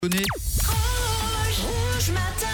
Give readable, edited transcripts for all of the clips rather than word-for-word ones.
Donné. Rouge matin,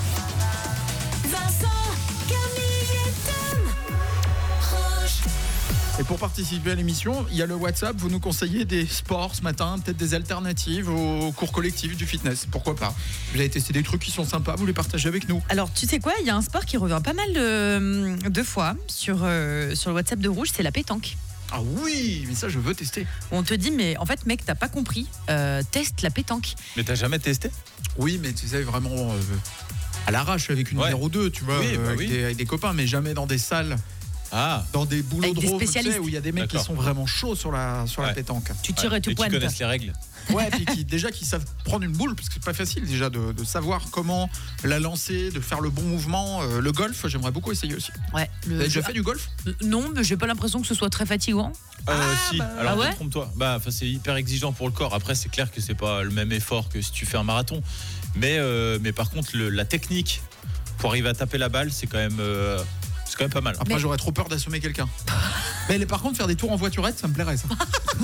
Vincent, Camille et Tom. Rouge. Et pour participer à l'émission, il y a le WhatsApp. Vous nous conseillez des sports ce matin, peut-être des alternatives aux cours collectifs du fitness. Pourquoi pas? Vous avez testé des trucs qui sont sympas, vous les partagez avec nous. Alors, tu sais quoi, il y a un sport qui revient pas mal de fois sur le WhatsApp de Rouge, c'est la pétanque. Ah oui, mais ça je veux tester. On te dit, mais en fait, mec, t'as pas compris, teste la pétanque. Mais t'as jamais testé? Oui, mais tu sais, vraiment à l'arrache avec une Ouais. bière ou deux, tu vois, Oui, bah avec, oui. avec des copains, mais jamais dans des salles, dans des boulots Avec de des rôle, tu sais, spécialistes. où il y a des mecs qui D'accord. sont vraiment chauds sur la Ouais. pétanque. Tu tires et tu Et qui pointes. connaissent les règles. Ouais, puis qui savent prendre une boule, parce que c'est pas facile déjà de savoir comment la lancer, de faire le bon mouvement. Le golf, j'aimerais beaucoup essayer aussi. Ouais, Vous avez déjà fait du golf? Non, mais j'ai pas l'impression que ce soit très fatigant. Si, bah, alors ah ouais trompe-toi. C'est hyper exigeant pour le corps. Après, c'est clair que c'est pas le même effort que si tu fais un marathon. Mais par contre, la technique pour arriver à taper la balle, c'est quand même pas mal. Après, Mais- j'aurais trop peur d'assommer quelqu'un. Mais par contre, faire des tours en voiturette, ça me plairait, ça.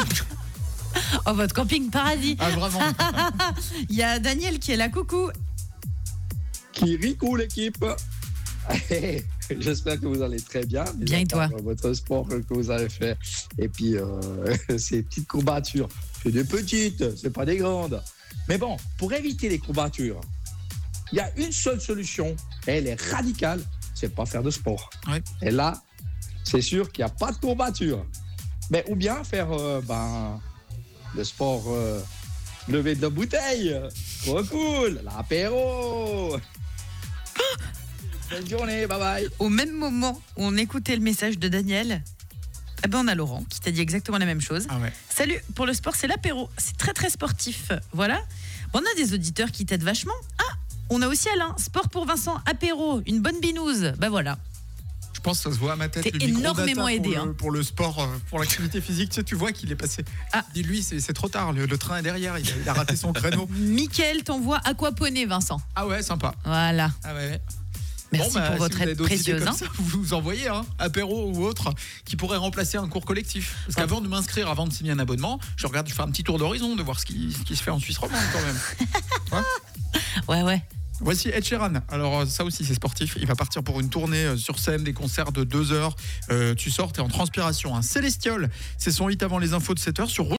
Oh, votre camping paradis. Ah, vraiment. Il y a Daniel qui est là, coucou. Kirikou l'équipe. J'espère que vous allez très bien. Bien, et toi? Votre sport que vous avez fait. Et puis, ces petites courbatures. C'est des petites, c'est pas des grandes. Mais bon, pour éviter les courbatures, il y a une seule solution. Et elle est radicale, c'est pas faire de sport. Ouais. Et là, c'est sûr qu'il n'y a pas de courbatures. Mais ou bien faire le sport lever de la bouteille. Trop cool. L'apéro. Bonne journée, bye bye. Au même moment où on écoutait le message de Daniel, on a Laurent qui t'a dit exactement la même chose. Ah ouais. Salut, pour le sport, c'est l'apéro. C'est très très sportif. Voilà. On a des auditeurs qui t'aident vachement. Ah, on a aussi Alain. Sport pour Vincent, apéro, une bonne binouse. Bah voilà. Je pense que ça se voit à ma tête. T'es le microdata énormément aidé, pour le sport, pour l'activité physique. Tu vois qu'il est passé. Ah. Dis-lui, c'est trop tard. Le train est derrière. Il a raté son créneau. Mickaël t'envoie aquaponer, Vincent. Ah ouais, sympa. Voilà. Ah ouais. Merci pour si votre vous avez aide d'autres idées précieuse. comme hein. ça, vous envoyez apéro ou autre qui pourrait remplacer un cours collectif. Parce qu'avant de m'inscrire, avant de signer un abonnement, je fais un petit tour d'horizon de voir ce qui se fait en Suisse romande quand même. Ouais. Voici Ed Sheeran. Alors ça aussi c'est sportif. Il va partir pour une tournée sur scène, des concerts de 2 heures. Tu sors, t'es en transpiration. Célestial, c'est son hit avant les infos de 7 heures sur Rouge.